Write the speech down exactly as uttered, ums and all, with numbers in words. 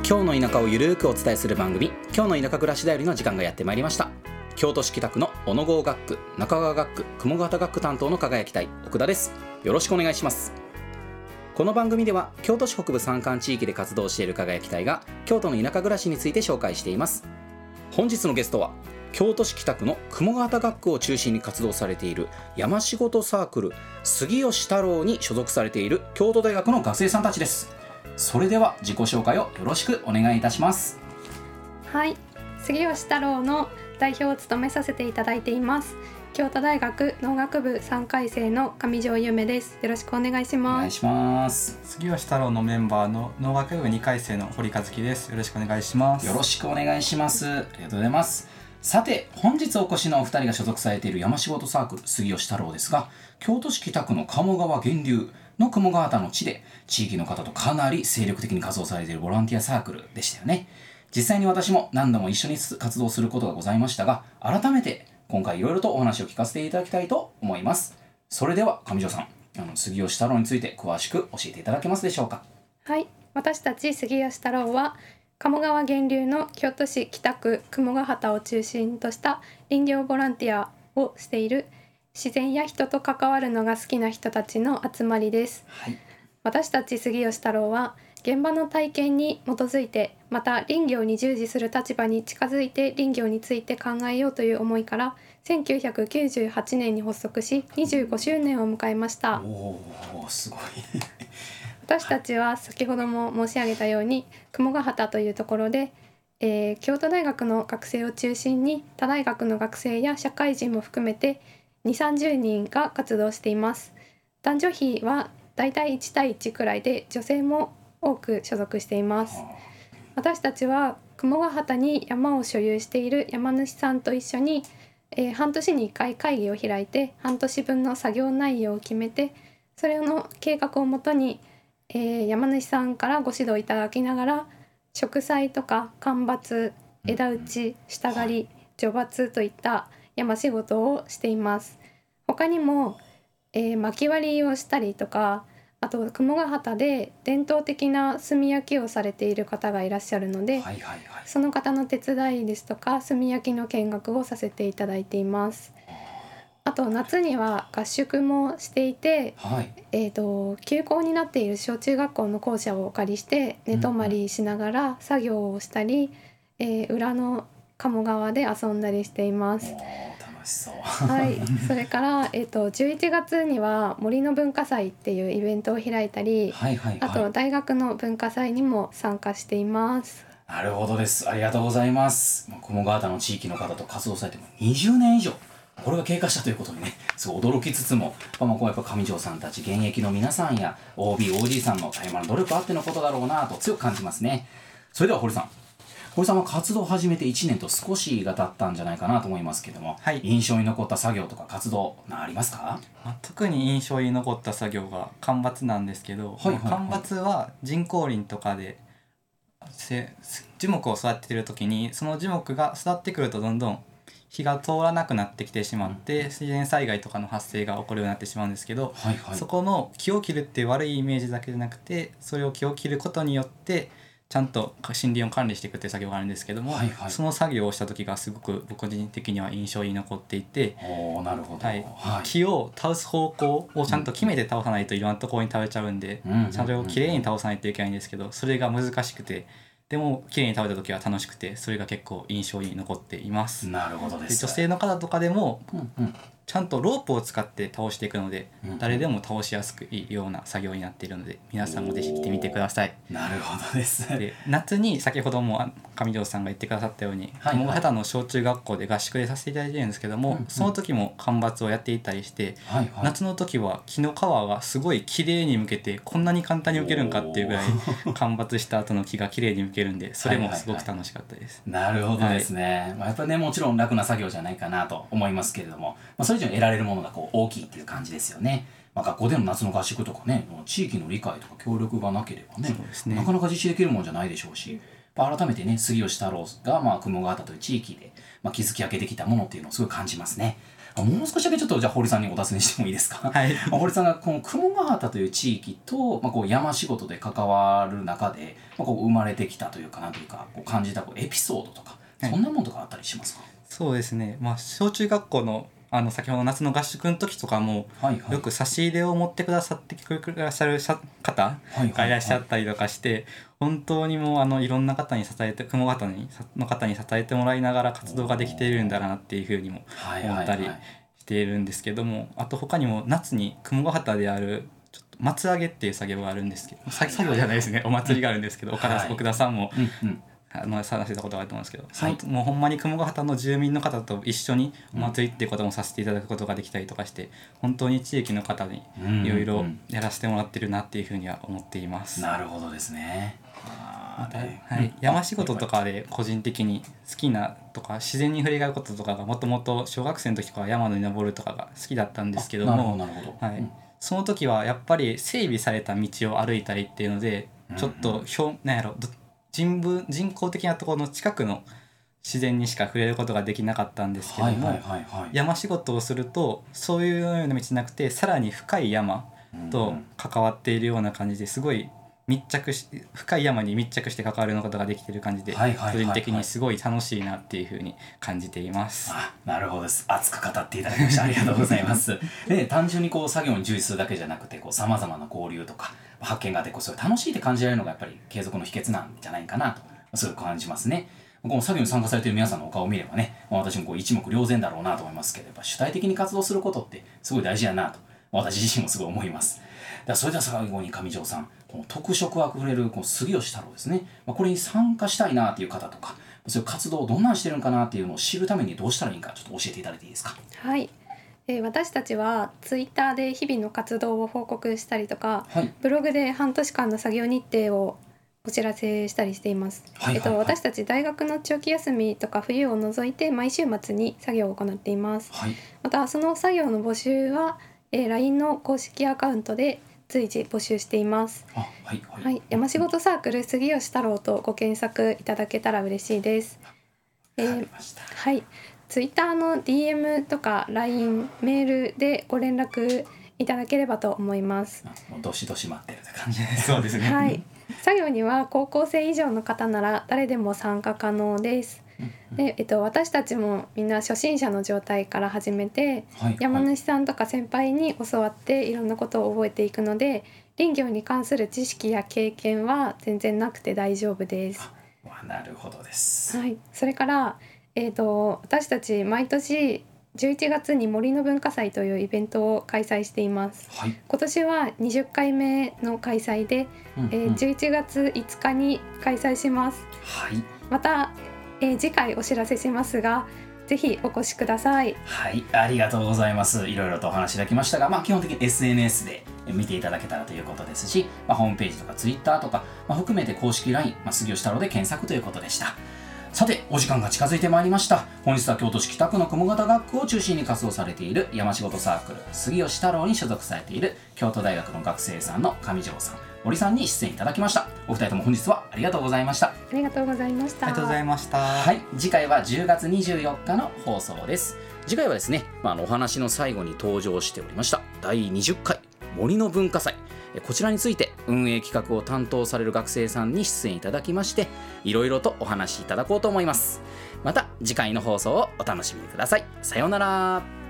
今日の田舎をゆるーくお伝えする番組、今日の田舎暮らしだよりの時間がやってまいりました。京都市北区の小野郷学区、中川学区、雲ヶ畑学区担当の輝き隊奥田です。よろしくお願いします。この番組では京都市北部山間地域で活動している輝き隊が京都の田舎暮らしについて紹介しています。本日のゲストは京都市北区の雲ヶ畑学区を中心に活動されている山仕事サークル杉吉太郎に所属されている京都大学の学生さんたちです。それでは自己紹介をよろしくお願いいたします。 はい、杉吉太郎の代表を務めさせていただいています京都大学農学部さんかい生の上条ゆめです。よろしくお願いします。 お願いします。 杉吉太郎のメンバーの農学部にかい生の堀和樹です。よろしくお願いします。 よろしくお願いします。ありがとうございます。さて、本日お越しのお二人が所属されている山仕事サークル杉吉太郎ですが、京都市北区の鴨川源流の雲ヶ畑の地で地域の方とかなり精力的に活動されているボランティアサークルでしたよね。実際に私も何度も一緒に活動することがございましたが、改めて今回いろいろとお話を聞かせていただきたいと思います。それでは上条さん、あの杉吉太郎について詳しく教えていただけますでしょうか。 はい、私たち杉吉太郎は鴨川源流の京都市北区雲ヶ畑を中心とした林業ボランティアをしている自然や人と関わるのが好きな人たちの集まりです。 はい、 私たち杉吉太郎は現場の体験に基づいて、また林業に従事する立場に近づいて林業について考えようという思いからせんきゅうひゃくきゅうじゅうはちねんに発足しにじゅうごしゅうねんを迎えました。 おー、すごい私たちは先ほども申し上げたように雲ヶ畑というところで、えー、京都大学の学生を中心に他大学の学生や社会人も含めてにじゅう、さんじゅうにんが活動しています。男女比はだいたいいちたいいちくらいで、女性も多く所属しています。私たちは雲ヶ畑に山を所有している山主さんと一緒に、えー、半年にいっかい会議を開いて半年分の作業内容を決めて、それの計画をもとにえー、山主さんからご指導いただきながら植栽とか間伐、枝打ち、下刈り、除伐といった山仕事をしています。他にも、えー、薪割りをしたりとか、あと雲ヶ畑で伝統的な炭焼きをされている方がいらっしゃるので、 はいはいはい、 その方の手伝いですとか炭焼きの見学をさせていただいています。あと夏には合宿もしていて、 はい、 えーと、休校になっている小中学校の校舎をお借りして寝泊まりしながら作業をしたり、うんうん、えー、裏の鴨川で遊んだりしています。 楽しそうはい、それから、えーと、じゅういちがつには森の文化祭っていうイベントを開いたり、 はいはいはい、 あと大学の文化祭にも参加しています。 なるほどです。ありがとうございます。雲ヶ畑の地域の方と活動されてもにじゅうねん以上これが経過したということにね、すごい驚きつつも、まあ、こうやっぱ上条さんたち現役の皆さんや オービー、オージー さんの大変な努力あってのことだろうなと強く感じますね。それでは堀さん、堀さんは活動を始めていちねんと少しが経ったんじゃないかなと思いますけども、はい、印象に残った作業とか活動ありますか？ まあ、特に印象に残った作業が間伐なんですけど、はいはいはい、間伐は人工林とかで樹木を育てている時に、その樹木が育ってくるとどんどん日が通らなくなってきてしまって、自然災害とかの発生が起こるようになってしまうんですけど、はいはい、そこの木を切るっていう悪いイメージだけじゃなくて、それを木を切ることによってちゃんと森林を管理していくっていう作業があるんですけども、はいはい、その作業をした時がすごく僕個人的には印象に残っていて、 おなるほど、 はいはい、木を倒す方向をちゃんと決めて倒さないといろんなところに倒れちゃうんで、うんうんうん、ちゃんときれいに倒さないといけないんですけど、それが難しくて、でも綺麗に倒れた時は楽しくて、それが結構印象に残っています。 なるほどです。 で、女性の方とかでも、うんうん、ちゃんとロープを使って倒していくので、うんうん、誰でも倒しやすくいいような作業になっているので、皆さんもぜひ来てみてください。 なるほどです。 で、夏に先ほども上条さんが言ってくださったように、鴨ヶ畑の小中学校で合宿でさせていただいてるんですけども、うんうん、その時も間伐をやっていたりして、はいはい、夏の時は木の皮がすごい綺麗に剥けて、こんなに簡単に剥けるんかっていうぐらい間伐した後の木が綺麗に剥けるんで、それもすごく楽しかったです。 はいはいはい、なるほどですね。はい、まあ、やっぱりね、もちろん楽な作業じゃないかなと思いますけれども、まあ、それ以上に得られるものがこう大きいっていう感じですよね。まあ、学校での夏の合宿とかね、地域の理解とか協力がなければ ね, そうですねなかなか実施できるもんじゃないでしょうし、改めてね、杉吉太郎がまあ雲ヶ畑という地域で、まあ、築き上げてきたものっていうのをすごい感じますね。 もう少しだけちょっとじゃあ堀さんにお尋ねしてもいいですか。 はい、 堀さんがこの雲ヶ畑という地域と、まあ、こう山仕事で関わる中で、まあ、こう生まれてきたというかなんというかこう感じたこうエピソードとか、はい、そんなものとかあったりしますか。 そうですね、まあ、小中学校のあの先ほど夏の合宿の時とかも、はいはい、よく差し入れを持ってくださってくださる方がいらっしゃったりとかして、はいはいはい、本当にもうあのいろんな方に支えて雲ヶ畑の方に支えてもらいながら活動ができているんだなっていうふうにも思ったりしているんですけども、はいはいはい、あと他にも夏に雲ヶ畑であるちょっと松上げっていう作業があるんですけど、はいはいはい、作業じゃないですね、お祭りがあるんですけど、岡田、はい、奥田さんも、うんうんあの話してたことがあると思うんですけど、はい、そのもうほんまに雲ヶ畑の住民の方と一緒にお祭りっていうこともさせていただくことができたりとかして、本当に地域の方にいろいろやらせてもらってるなっていうふうには思っています。 なるほどですね。 また、はい、山仕事とかで個人的に好きなとか自然に触れ合うこととかがもともと小学生の時とか山に登るとかが好きだったんですけども、はい、その時はやっぱり整備された道を歩いたりっていうのでちょっと表なんやろ人文人工的なところの近くの自然にしか触れることができなかったんですけども、はいはいはいはい、山仕事をするとそういうような道じゃなくてさらに深い山と関わっているような感じですごい密着し深い山に密着して関わるようなことができている感じで、はいはいはいはい、個人的にすごい楽しいなっていうふうに感じています。 あ、なるほどです。熱く語っていただきましたありがとうございますで単純にこう作業に従事するだけじゃなくてさまざまな交流とか発見があってこうそれ楽しいって感じられるのがやっぱり継続の秘訣なんじゃないかなとすごく感じますね。この作業に参加されている皆さんのお顔を見ればね、私もこう一目瞭然だろうなと思いますけど、やっぱ主体的に活動することってすごい大事だなと私自身もすごい思います。ではそれでは最後に上条さん、この特色あふれるこの杉吉太郎ですね、これに参加したいなという方とかそういう活動をどんなんしてるのかなっていうのを知るためにどうしたらいいかちょっと教えていただいていいですか。 はい、えー、私たちはツイッターで日々の活動を報告したりとか、はい、ブログで半年間の作業日程をお知らせしたりしています、はいはいはい。えっと、私たち大学の長期休みとか冬を除いて毎週末に作業を行っています、はい、またその作業の募集は、えー、ライン の公式アカウントで随時募集しています。あ、はいはいはい、山仕事サークル杉吉太郎とご検索いただけたら嬉しいです。えー、はい、ツイッターの ディーエム とか ライン メールでご連絡いただければと思います。 もうどしどし待ってるって感じです。 そうですね。 はい、作業には高校生以上の方なら誰でも参加可能です。でえっと、私たちもみんな初心者の状態から始めて、はいはい、山主さんとか先輩に教わっていろんなことを覚えていくので林業に関する知識や経験は全然なくて大丈夫です。 あ、なるほどです、 はい、それから、えーと、私たち毎年じゅういちがつに森の文化祭というイベントを開催しています、はい、今年はにじゅっかいめの開催で、うんうんえー、じゅういちがついつかに開催します、はい、またえー、次回お知らせしますがぜひお越しください。 はい、ありがとうございます。いろいろとお話いただきましたが、まあ、基本的に エスエヌエス で見ていただけたらということですし、まあ、ホームページとか ツイッター とか、まあ、含めて公式 ライン、まあ、杉吉太郎で検索ということでした。さてお時間が近づいてまいりました。本日は京都市北区の雲形学区を中心に活動されている山仕事サークル杉吉太郎に所属されている京都大学の学生さんの上条さん、森さんに出演いただきました。お二人とも本日はありがとうございました。 ありがとうございました。 ありがとうございました。 はい、次回はじゅうがつにじゅうよっかの放送です。次回はですね、まあ、あのお話の最後に登場しておりましただいにじゅっかい森の文化祭、こちらについて運営企画を担当される学生さんに出演いただきましていろいろとお話しいただこうと思います。また次回の放送をお楽しみください。さようなら。